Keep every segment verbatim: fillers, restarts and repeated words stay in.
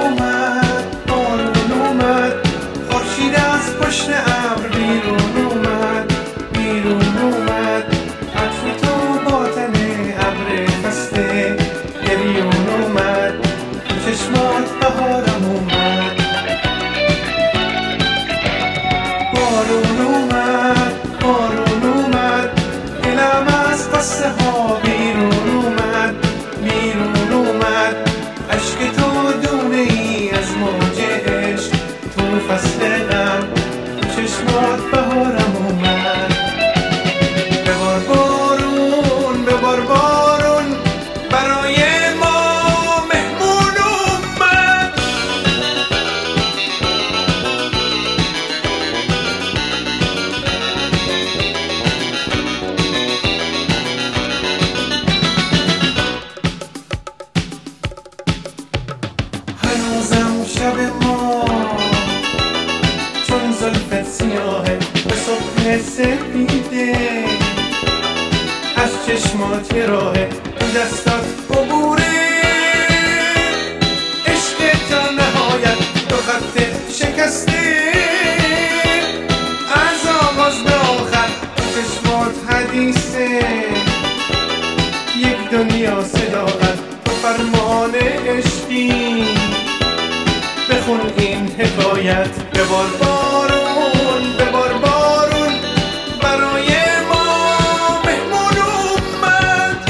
اومد، بارون اومد، خورشید از پشت ابر بیرون اومد، بیرون اومد، عطر تو با تن ابر خسته گریون اومد، چشمات بهارم اومد. بارون اومد، بارون اومد، دلم از قصه ها بیرون اومد، بیرون اومد، عشق تو دونه ای از موج عشق، تو فصل غم، چشمات بهارم اومد. ببار بارون، ببار بارون، برای ما مهمون اومد. هنوزم شب ما چون زلفت سیاهه به صبح سپیده، از چشمات یه راهه تو دستات عبوره، عشق تا نهایت تو خط شکسته، از آغاز به آخر تو چشمات حدیثه، یک دنیا صداقت تو فرمان عشقی، بخون این حکایت. ببار بارون، ببار بارون، برای ما مهمون اومد.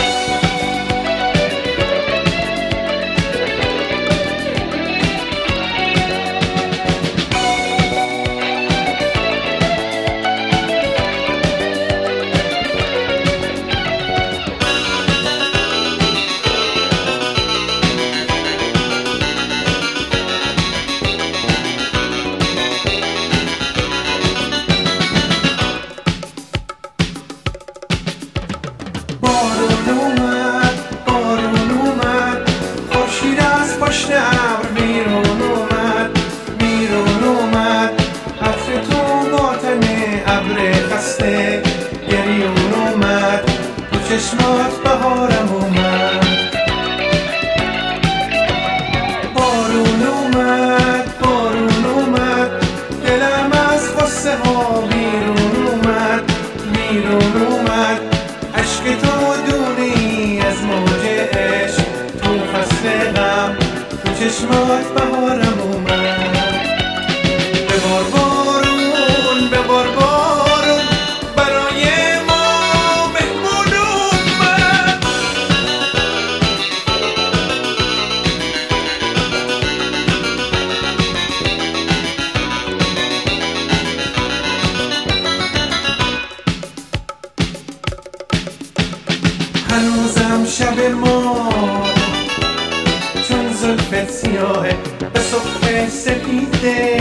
بارون اومد، بارون اومد، خورشید از پشت ابر بیرون اومد، بیرون اومد، عطر تو با تن ابر خسته گریون اومد، تو چشمات بهارم اومد. بارون اومد، بارون اومد، دلم از قصه ها بیرون اومد، بیرون اومد، عشق تو دونی از موج عشق، تو فصل غم، تو چشمات بهارم اومد. ببار بارون، ببار بارون، برای ما مهمون اومد. هنوزم شب ما چون زلفت سیاهه به صبح سپیده،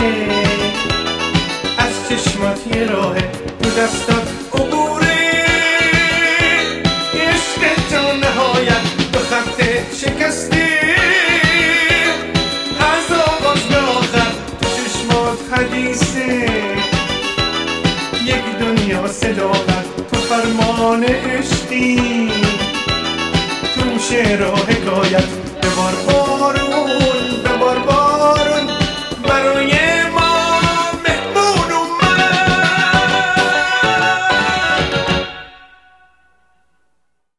از چشمات یه راهه تو دستات عبوره، عشق تا نهایت تو خط شکسته، از آغاز به آخر تو چشمات حدیثه، یک دنیا صداقت تو فرمان عشقی، تو شعر و حکایت